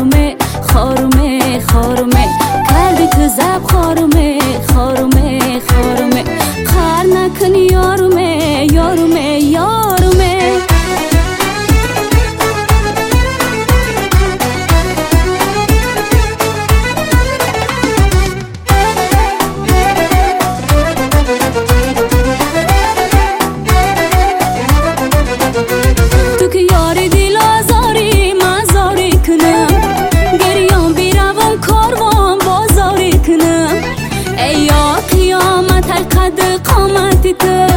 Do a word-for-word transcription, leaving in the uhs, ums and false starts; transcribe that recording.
خارومه خارومه خارومه کردی تو زب خارومه خارومه خارومه خار نکنی یارومه یارومه یارومه تو که یاری دیل آزاری مزاری کنم گریان بیروم کاروان بازاری کنم ای یا قیامت القد قامتی تو